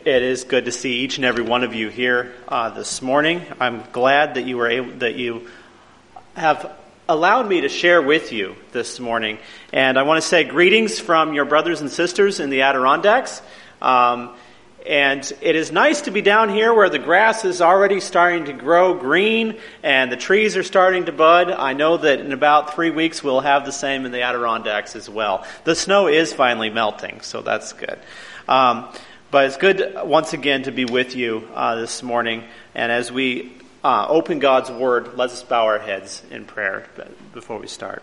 It is good to see each and every one of you here this morning. I'm glad that you have allowed me to share with you this morning. And I want to say greetings from your brothers and sisters in the Adirondacks. And it is nice to be down here where the grass is already starting to grow green and the trees are starting to bud. I know that in about 3 weeks we'll have the same in the Adirondacks as well. The snow is finally melting, so that's good. But it's good once again to be with you this morning. And as we open God's Word, let us bow our heads in prayer before we start.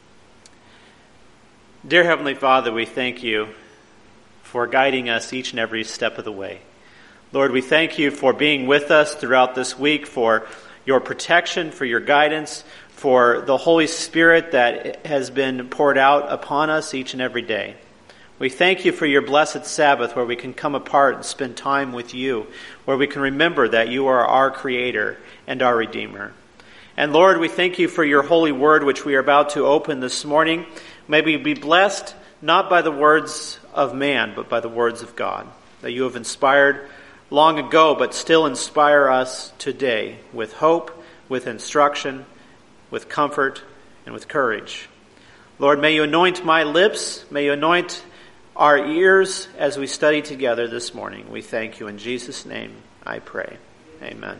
Dear Heavenly Father, we thank you for guiding us each and every step of the way. Lord, we thank you for being with us throughout this week, for your protection, for your guidance, for the Holy Spirit that has been poured out upon us each and every day. We thank you for your blessed Sabbath, where we can come apart and spend time with you, where we can remember that you are our Creator and our Redeemer. And Lord, we thank you for your holy word, which we are about to open this morning. May we be blessed not by the words of man, but by the words of God, that you have inspired long ago, but still inspire us today with hope, with instruction, with comfort, and with courage. Lord, may you anoint my lips, may you anoint our ears as we study together this morning. We thank you in Jesus' name, I pray. Amen.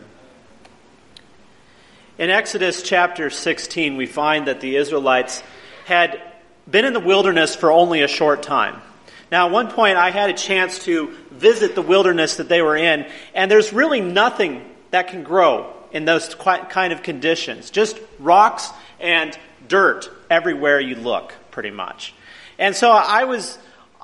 In Exodus chapter 16, we find that the Israelites had been in the wilderness for only a short time. Now, at one point, I had a chance to visit the wilderness that they were in, and there's really nothing that can grow in those kind of conditions. Just rocks and dirt everywhere you look, pretty much. And so I was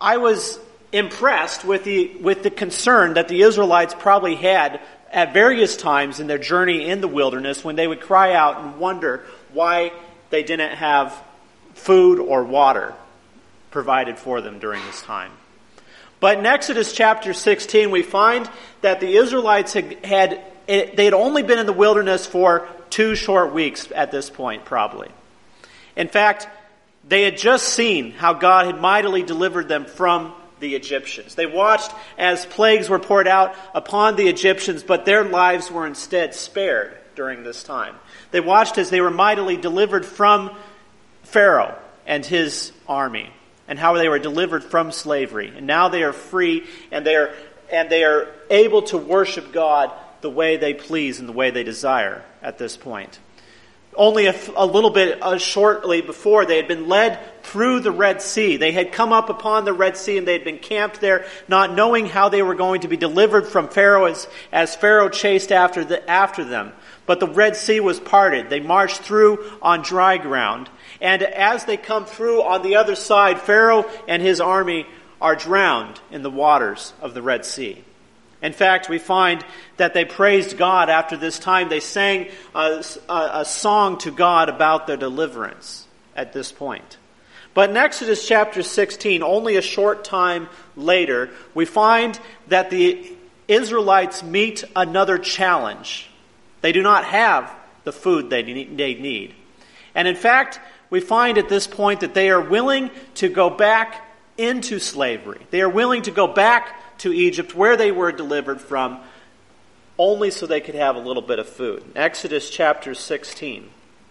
impressed with the concern that the Israelites probably had at various times in their journey in the wilderness, when they would cry out and wonder why they didn't have food or water provided for them during this time. But in Exodus chapter 16, we find that the Israelites had only been in the wilderness for 2 short weeks at this point, probably. In fact, they had just seen how God had mightily delivered them from the Egyptians. They watched as plagues were poured out upon the Egyptians, but their lives were instead spared during this time. They watched as they were mightily delivered from Pharaoh and his army, and how they were delivered from slavery. And now they are free, and they are able to worship God the way they please and the way they desire at this point. Only a little bit shortly before, they had been led through the Red Sea. They had come up upon the Red Sea and they had been camped there, not knowing how they were going to be delivered from Pharaoh as Pharaoh chased after them. But the Red Sea was parted. They marched through on dry ground. And as they come through on the other side, Pharaoh and his army are drowned in the waters of the Red Sea. In fact, we find that they praised God after this time. They sang a song to God about their deliverance at this point. But in Exodus chapter 16, only a short time later, we find that the Israelites meet another challenge. They do not have the food they need. And in fact, we find at this point that they are willing to go back into slavery. They are willing to go back to Egypt, where they were delivered from, only so they could have a little bit of food. Exodus chapter 16.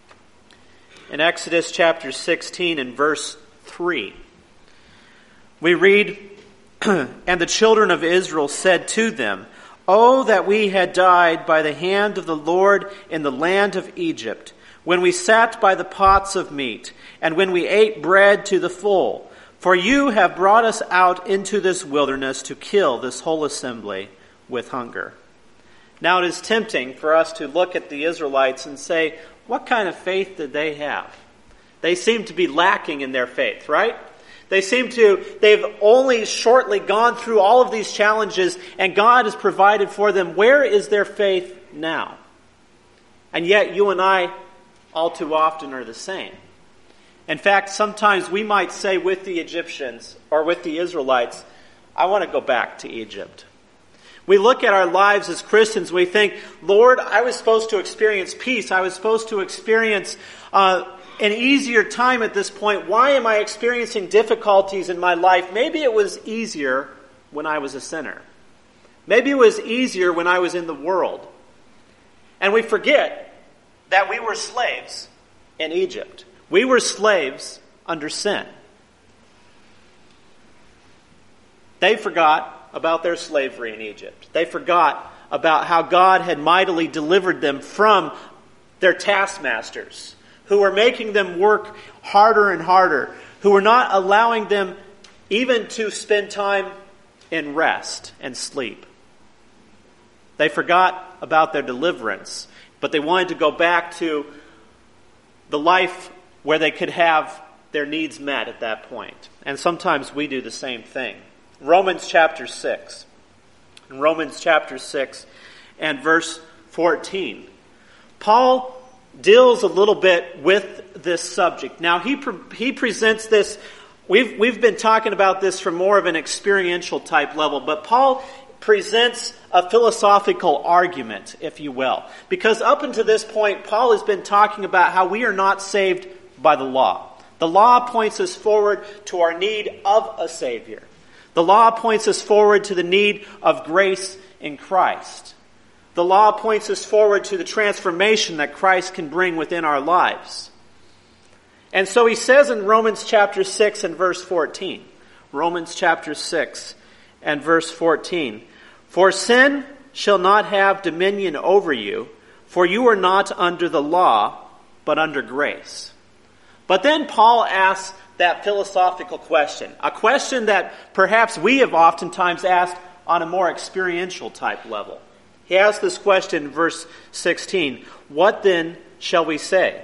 In Exodus chapter 16 and verse 3, we read, "And the children of Israel said to them, Oh, that we had died by the hand of the Lord in the land of Egypt, when we sat by the pots of meat, and when we ate bread to the full. For you have brought us out into this wilderness to kill this whole assembly with hunger." Now it is tempting for us to look at the Israelites and say, what kind of faith did they have? They seem to be lacking in their faith, right? They've only shortly gone through all of these challenges, and God has provided for them. Where is their faith now? And yet you and I all too often are the same. In fact, sometimes we might say with the Egyptians or with the Israelites, I want to go back to Egypt. We look at our lives as Christians, we think, Lord, I was supposed to experience peace. I was supposed to experience an easier time at this point. Why am I experiencing difficulties in my life? Maybe it was easier when I was a sinner. Maybe it was easier when I was in the world. And we forget that we were slaves in Egypt. We were slaves under sin. They forgot about their slavery in Egypt. They forgot about how God had mightily delivered them from their taskmasters, who were making them work harder and harder, who were not allowing them even to spend time in rest and sleep. They forgot about their deliverance, but they wanted to go back to the life where they could have their needs met at that point. And sometimes we do the same thing. Romans chapter 6. In Romans chapter 6 and verse 14, Paul deals a little bit with this subject. Now he presents this. We've been talking about this from more of an experiential type level, but Paul presents a philosophical argument, if you will. Because up until this point, Paul has been talking about how we are not saved by the law. The law points us forward to our need of a Savior. The law points us forward to the need of grace in Christ. The law points us forward to the transformation that Christ can bring within our lives. And so he says in Romans chapter 6 and verse 14, Romans chapter 6 and verse 14, "For sin shall not have dominion over you, for you are not under the law, but under grace." But then Paul asks that philosophical question, a question that perhaps we have oftentimes asked on a more experiential type level. He asks this question in verse 16, "What then shall we say?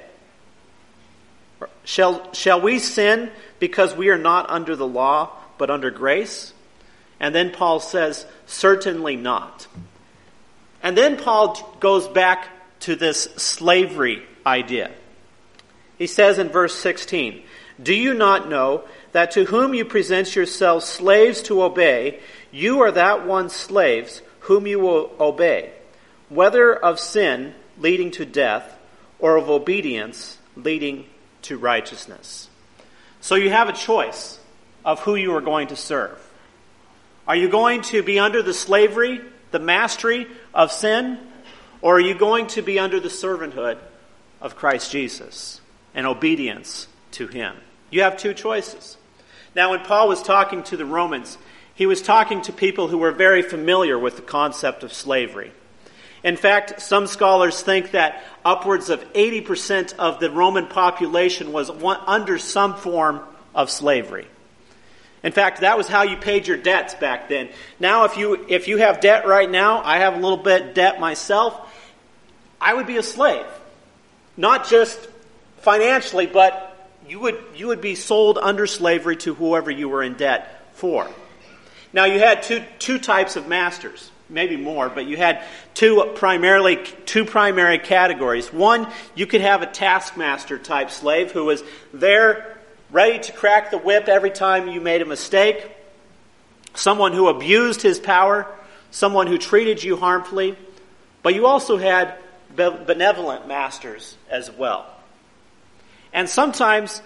Shall we sin because we are not under the law, but under grace?" And then Paul says, "Certainly not." And then Paul goes back to this slavery idea. He says in verse 16, "Do you not know that to whom you present yourselves slaves to obey, you are that one slaves whom you will obey, whether of sin leading to death or of obedience leading to righteousness?" So you have a choice of who you are going to serve. Are you going to be under the slavery, the mastery of sin, or are you going to be under the servanthood of Christ Jesus and obedience to Him? You have two choices. Now, when Paul was talking to the Romans, he was talking to people who were very familiar with the concept of slavery. In fact, some scholars think that upwards of 80% of the Roman population was under some form of slavery. In fact, that was how you paid your debts back then. Now, if you have debt right now, I have a little bit debt myself, I would be a slave. Not just financially, but you would be sold under slavery to whoever you were in debt for. Now, you had two types of masters, maybe more, but you had two primary categories. One, you could have a taskmaster type slave who was there ready to crack the whip every time you made a mistake. Someone who abused his power, someone who treated you harmfully. But you also had benevolent masters as well. And sometimes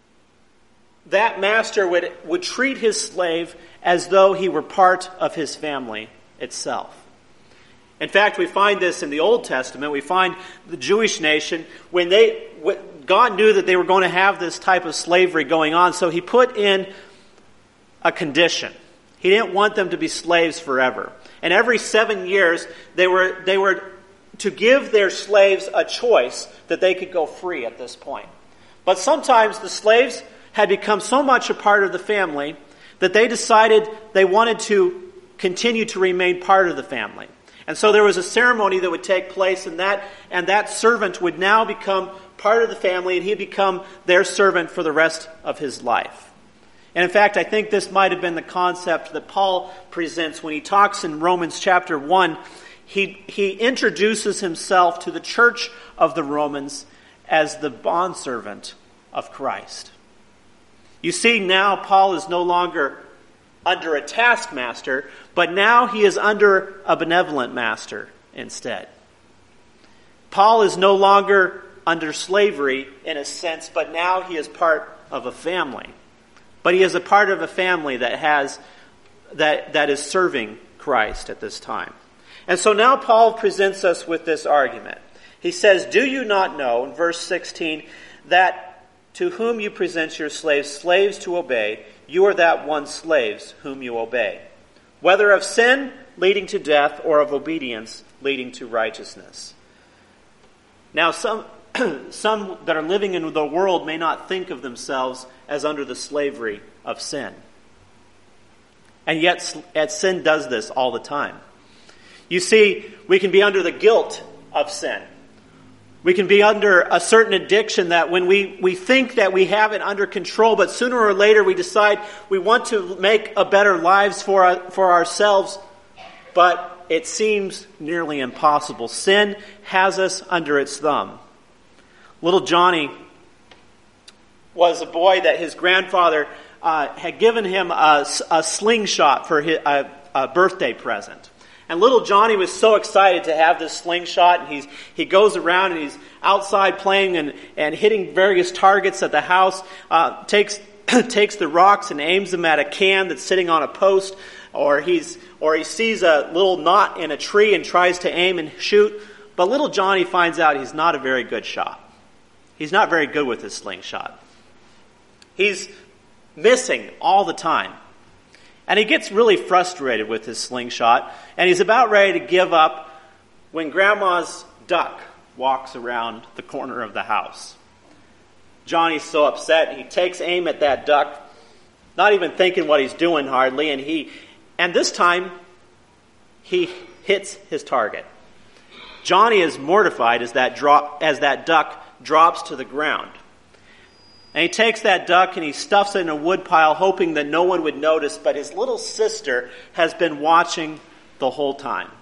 that master would treat his slave as though he were part of his family itself. In fact, we find this in the Old Testament. We find the Jewish nation, when God knew that they were going to have this type of slavery going on, so He put in a condition. He didn't want them to be slaves forever. And every 7 years, they were to give their slaves a choice that they could go free at this point. But sometimes the slaves had become so much a part of the family that they decided they wanted to continue to remain part of the family. And so there was a ceremony that would take place, and that servant would now become part of the family, and he'd become their servant for the rest of his life. And in fact, I think this might have been the concept that Paul presents when he talks in Romans chapter 1. He introduces himself to the church of the Romans as the bondservant of Christ. You see, now Paul is no longer under a taskmaster, but now he is under a benevolent master instead. Paul is no longer under slavery in a sense, but now he is part of a family. But he is a part of a family that is serving Christ at this time. And so now Paul presents us with this argument. He says, do you not know, in verse 16, that to whom you present your slaves to obey, you are that one slaves whom you obey, whether of sin leading to death or of obedience leading to righteousness. Now some that are living in the world may not think of themselves as under the slavery of sin. And yet sin does this all the time. You see, we can be under the guilt of sin. We can be under a certain addiction that when we think that we have it under control, but sooner or later we decide we want to make a better lives for ourselves, but it seems nearly impossible. Sin has us under its thumb. Little Johnny was a boy that his grandfather had given him a slingshot for a birthday present. And little Johnny was so excited to have this slingshot, and he goes around and he's outside playing and hitting various targets at the house, takes the rocks and aims them at a can that's sitting on a post, or he sees a little knot in a tree and tries to aim and shoot. But little Johnny finds out he's not a very good shot. He's not very good with his slingshot. He's missing all the time. And he gets really frustrated with his slingshot, and he's about ready to give up when Grandma's duck walks around the corner of the house. Johnny's so upset, he takes aim at that duck, not even thinking what he's doing hardly, and this time he hits his target. Johnny is mortified as that duck drops to the ground. And he takes that duck and he stuffs it in a wood pile, hoping that no one would notice, but his little sister has been watching the whole time.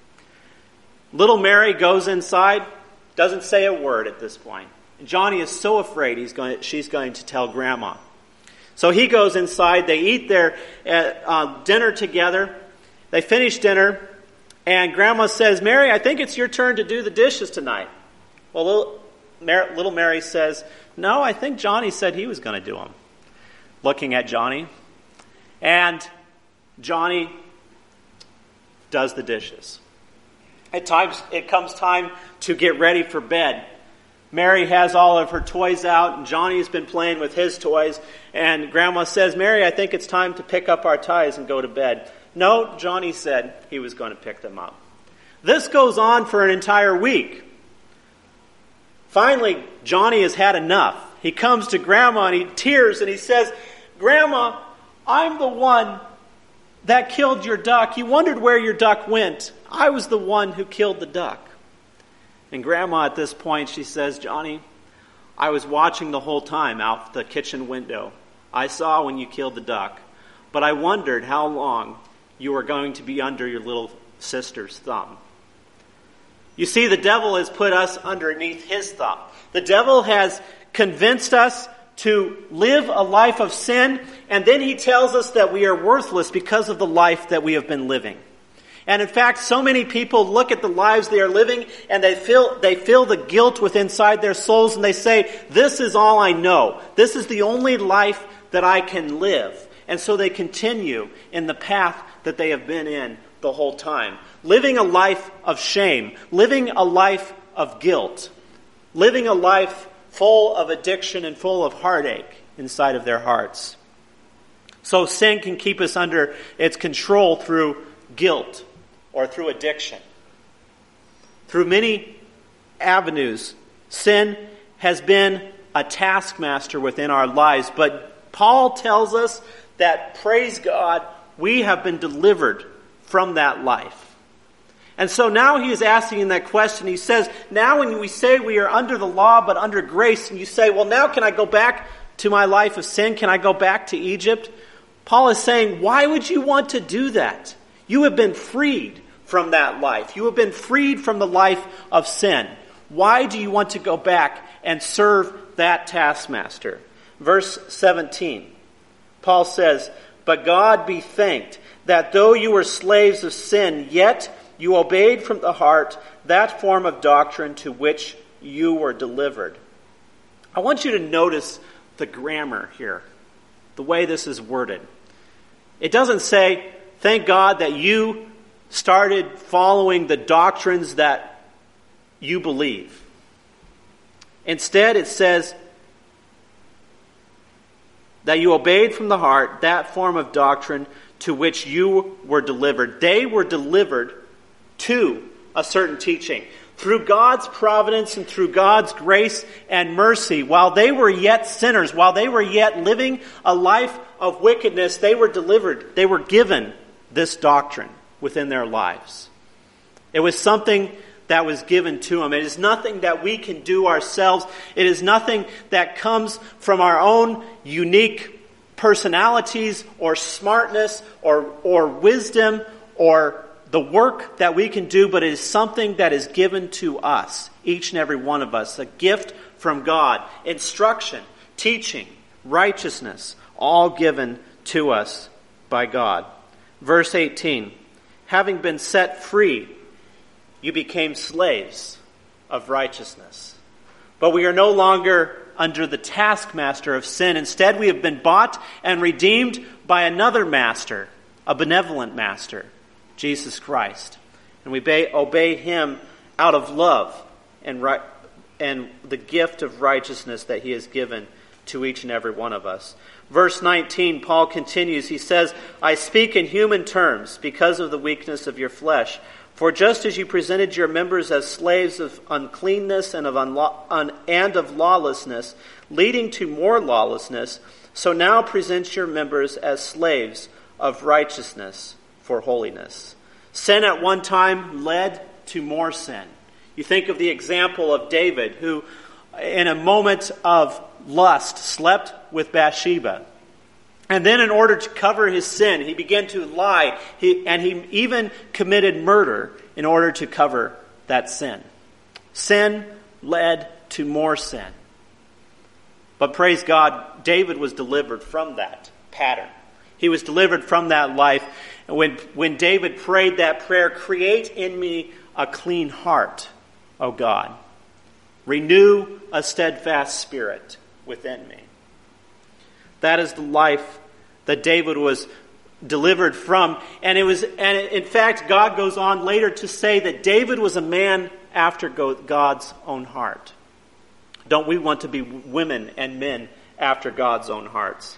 Little Mary goes inside, doesn't say a word at this point. And Johnny is so afraid she's going to tell Grandma. So he goes inside, they eat their dinner together, they finish dinner, and Grandma says, Mary, I think it's your turn to do the dishes tonight. Well, little Mary says, no, I think Johnny said he was going to do them. Looking at Johnny. And Johnny does the dishes. At times, it comes time to get ready for bed. Mary has all of her toys out, and Johnny's been playing with his toys. And Grandma says, Mary, I think it's time to pick up our ties and go to bed. No, Johnny said he was going to pick them up. This goes on for an entire week. Finally, Johnny has had enough. He comes to Grandma and he tears and he says, Grandma, I'm the one that killed your duck. You wondered where your duck went. I was the one who killed the duck. And Grandma at this point, she says, Johnny, I was watching the whole time out the kitchen window. I saw when you killed the duck, but I wondered how long you were going to be under your little sister's thumb. You see, the devil has put us underneath his thumb. The devil has convinced us to live a life of sin, and then he tells us that we are worthless because of the life that we have been living. And in fact, so many people look at the lives they are living, and they feel the guilt within inside their souls, and they say, this is all I know. This is the only life that I can live. And so they continue in the path that they have been in the whole time. Living a life of shame, living a life of guilt, living a life full of addiction and full of heartache inside of their hearts. So sin can keep us under its control through guilt or through addiction. Through many avenues, sin has been a taskmaster within our lives, but Paul tells us that, praise God, we have been delivered from that life. And so now he is asking that question. He says, now when we say we are under the law but under grace, and you say, well, now can I go back to my life of sin? Can I go back to Egypt? Paul is saying, why would you want to do that? You have been freed from that life. You have been freed from the life of sin. Why do you want to go back and serve that taskmaster? Verse 17, Paul says, but God be thanked that though you were slaves of sin, yet you obeyed from the heart that form of doctrine to which you were delivered. I want you to notice the grammar here, the way this is worded. It doesn't say, thank God that you started following the doctrines that you believe. Instead, it says that you obeyed from the heart that form of doctrine to which you were delivered. They were delivered to a certain teaching. Through God's providence and through God's grace and mercy, while they were yet sinners, while they were yet living a life of wickedness, they were delivered. They were given this doctrine within their lives. It was something that was given to them. It is nothing that we can do ourselves. It is nothing that comes from our own unique personalities or smartness or wisdom or the work that we can do, but it is something that is given to us, each and every one of us, a gift from God. Instruction, teaching, righteousness, all given to us by God. Verse 18, having been set free, you became slaves of righteousness. But we are no longer under the taskmaster of sin. Instead, we have been bought and redeemed by another master, a benevolent master, Jesus Christ. And we obey him out of love and the gift of righteousness that he has given to each and every one of us. Verse 19, Paul continues. He says, I speak in human terms because of the weakness of your flesh. For just as you presented your members as slaves of uncleanness and of lawlessness, leading to more lawlessness, so now present your members as slaves of righteousness for holiness. Sin at one time led to more sin. You think of the example of David, who in a moment of lust slept with Bathsheba. And then in order to cover his sin, he began to lie. He even committed murder in order to cover that sin. Sin led to more sin. But praise God, David was delivered from that pattern. He was delivered from that life. And when David prayed that prayer, create in me a clean heart, O God. Renew a steadfast spirit within me. That is the life that David was delivered from. And in fact, God goes on later to say that David was a man after God's own heart. Don't we want to be women and men after God's own hearts?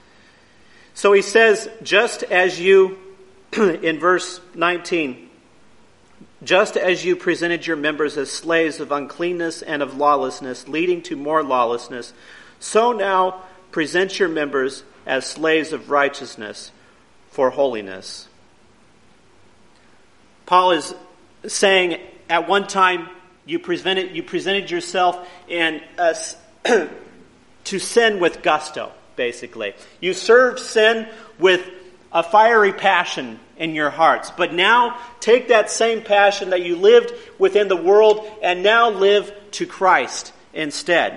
So he says, just as you, in verse 19, just as you presented your members as slaves of uncleanness and of lawlessness, leading to more lawlessness, so now present your members as slaves of righteousness for holiness. Paul is saying at one time you presented yourself and to sin with gusto, basically. You served sin with a fiery passion in your hearts. But now take that same passion that you lived within the world and now live to Christ instead.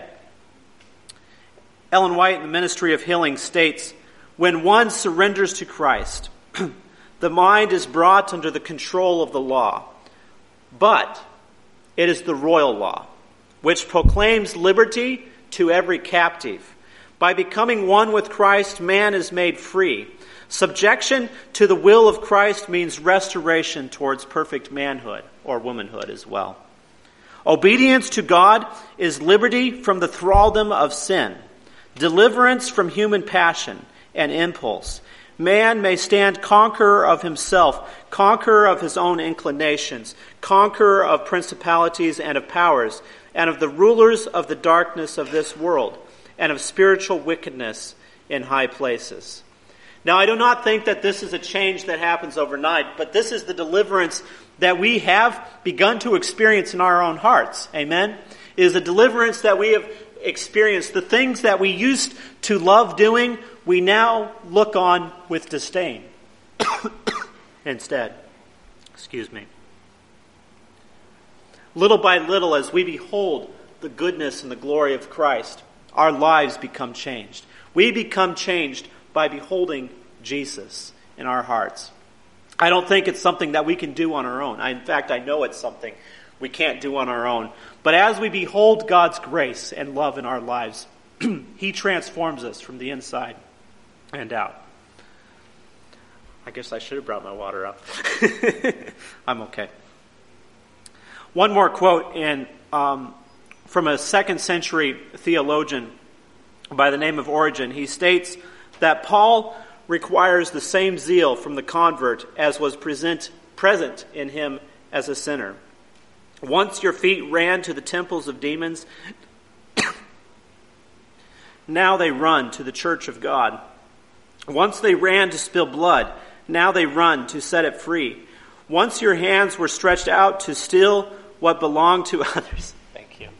Ellen White in the Ministry of Healing states, when one surrenders to Christ, the mind is brought under the control of the law. But it is the royal law, which proclaims liberty to every captive. By becoming one with Christ, man is made free. Subjection to the will of Christ means restoration towards perfect manhood or womanhood as well. Obedience to God is liberty from the thraldom of sin, deliverance from human passion and impulse. Man may stand conqueror of himself, conqueror of his own inclinations, conqueror of principalities and of powers, and of the rulers of the darkness of this world, and of spiritual wickedness in high places. Now, I do not think that this is a change that happens overnight, but this is the deliverance that we have begun to experience in our own hearts. Amen? It is a deliverance that we have experienced. The things that we used to love doing, we now look on with disdain instead. Excuse me. Little by little, as we behold the goodness and the glory of Christ, our lives become changed. We become changed by beholding Jesus in our hearts. I don't think it's something that we can do on our own. In fact, I know it's something we can't do on our own. But as we behold God's grace and love in our lives, He transforms us from the inside and out. I guess I should have brought my water up. I'm okay. One more quote from a 2nd century theologian by the name of Origen. He states that Paul requires the same zeal from the convert as was present in him as a sinner. Once your feet ran to the temples of demons, now they run to the church of God. Once they ran to spill blood, now they run to set it free. Once your hands were stretched out to steal what belonged to others. Thank you.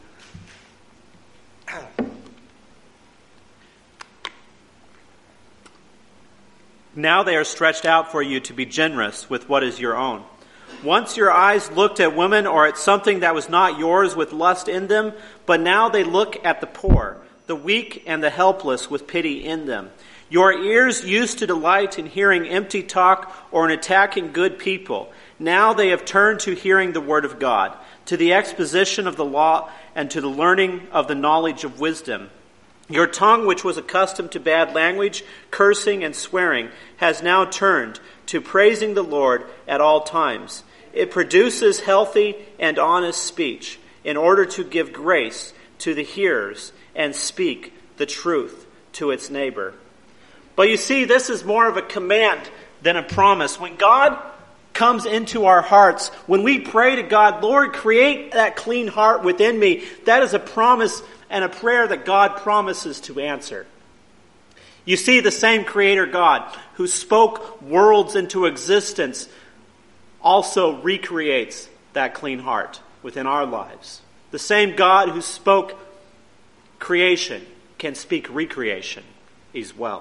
Now they are stretched out for you to be generous with what is your own. Once your eyes looked at women or at something that was not yours with lust in them, but now they look at the poor, the weak and the helpless with pity in them. Your ears used to delight in hearing empty talk or in attacking good people. Now they have turned to hearing the word of God, to the exposition of the law, and to the learning of the knowledge of wisdom. Your tongue, which was accustomed to bad language, cursing and swearing, has now turned to praising the Lord at all times. It produces healthy and honest speech in order to give grace to the hearers and speak the truth to its neighbor. But you see, this is more of a command than a promise. When God comes into our hearts, when we pray to God, Lord, create that clean heart within me, that is a promise and a prayer that God promises to answer. You see, the same Creator God who spoke worlds into existence also recreates that clean heart within our lives. The same God who spoke creation can speak recreation as well.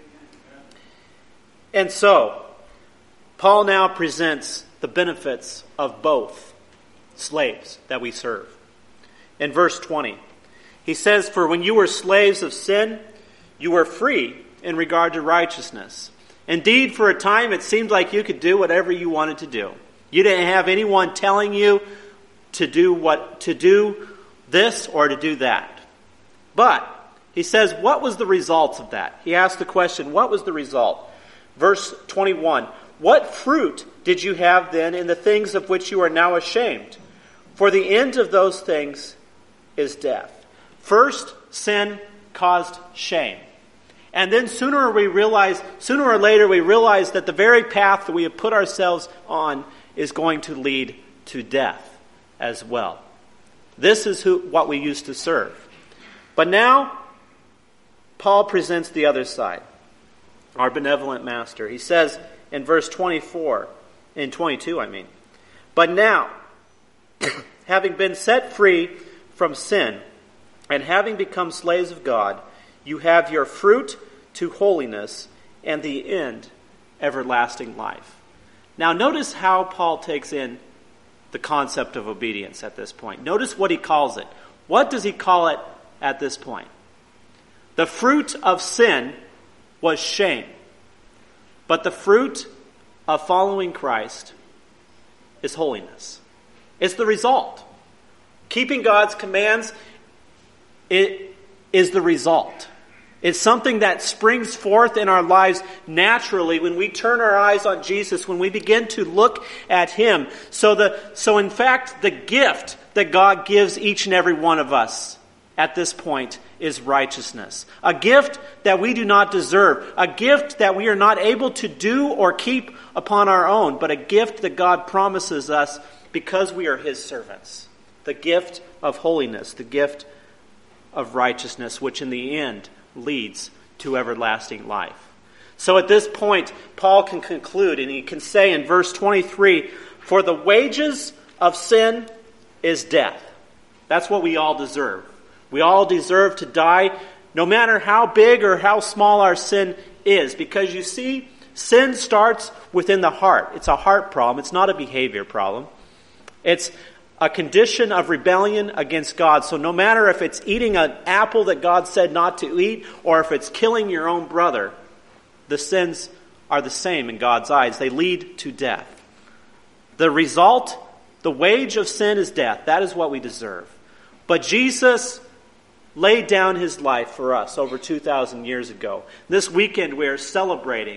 And so, Paul now presents the benefits of both slaves that we serve. In verse 20, he says, "For when you were slaves of sin, you were free in regard to righteousness. Indeed, for a time it seemed like you could do whatever you wanted to do. You didn't have anyone telling you to do this or to do that." But, he says, what was the result of that? He asked the question, what was the result? Verse 21, "What fruit did you have then in the things of which you are now ashamed? For the end of those things is death." First, sin caused shame. And then sooner or later we realize that the very path that we have put ourselves on is going to lead to death as well. This is what we used to serve. But now, Paul presents the other side. Our benevolent master. He says in verse 22, "But now, having been set free from sin, and having become slaves of God, you have your fruit to holiness, and the end, everlasting life." Now notice how Paul takes in the concept of obedience at this point. Notice what he calls it. What does he call it at this point? The fruit of sin was shame. But the fruit of following Christ is holiness. It's the result. Keeping God's commands, it is the result. It's something that springs forth in our lives naturally when we turn our eyes on Jesus, when we begin to look at Him. So in fact, the gift that God gives each and every one of us at this point is righteousness. A gift that we do not deserve. A gift that we are not able to do or keep upon our own, but a gift that God promises us because we are His servants. The gift of holiness, the gift of righteousness, which in the end leads to everlasting life. So at this point, Paul can conclude, and he can say in verse 23, "For the wages of sin is death." That's what we all deserve. We all deserve to die, no matter how big or how small our sin is. Because you see, sin starts within the heart. It's a heart problem. It's not a behavior problem. It's a condition of rebellion against God. So no matter if it's eating an apple that God said not to eat, or if it's killing your own brother, the sins are the same in God's eyes. They lead to death. The result, the wage of sin is death. That is what we deserve. But Jesus laid down His life for us over 2,000 years ago. This weekend we are celebrating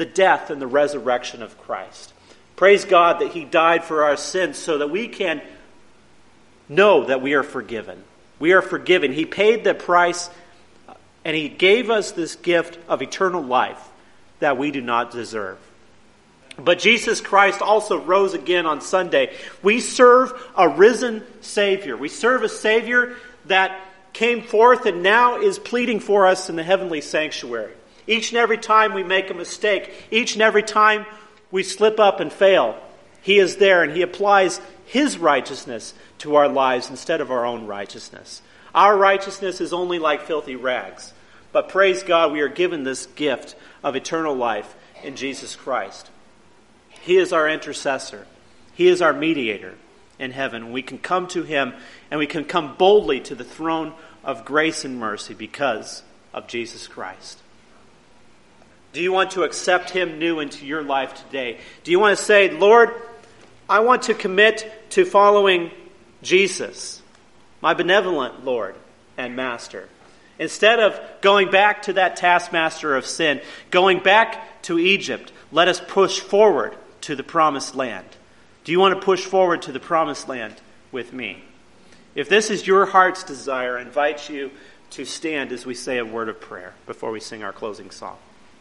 the death and the resurrection of Christ. Praise God that he died for our sins so that we can know that we are forgiven. We are forgiven. He paid the price, and he gave us this gift of eternal life that we do not deserve. But Jesus Christ also rose again on Sunday. We serve a risen Savior. We serve a Savior that came forth and now is pleading for us in the heavenly sanctuary. Each and every time we make a mistake, each and every time we slip up and fail, he is there and he applies his righteousness to our lives instead of our own righteousness. Our righteousness is only like filthy rags. But praise God, we are given this gift of eternal life in Jesus Christ. He is our intercessor. He is our mediator in heaven. We can come to him and we can come boldly to the throne of grace and mercy because of Jesus Christ. Do you want to accept him new into your life today? Do you want to say, Lord, I want to commit to following Jesus, my benevolent Lord and Master? Instead of going back to that taskmaster of sin, going back to Egypt, let us push forward to the promised land. Do you want to push forward to the promised land with me? If this is your heart's desire, I invite you to stand as we say a word of prayer before we sing our closing song.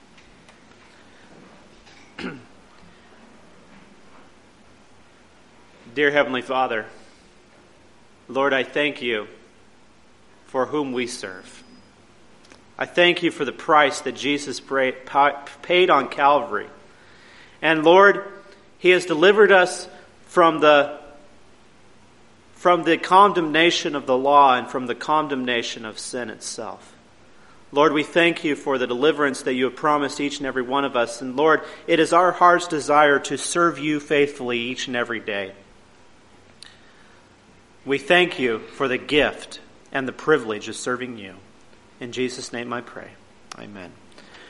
Dear Heavenly Father, Lord, I thank you for whom we serve. I thank you for the price that Jesus paid on Calvary. And Lord, he has delivered us from the condemnation of the law and from the condemnation of sin itself. Lord, we thank you for the deliverance that you have promised each and every one of us. And Lord, it is our heart's desire to serve you faithfully each and every day. We thank you for the gift and the privilege of serving you. In Jesus' name I pray. Amen.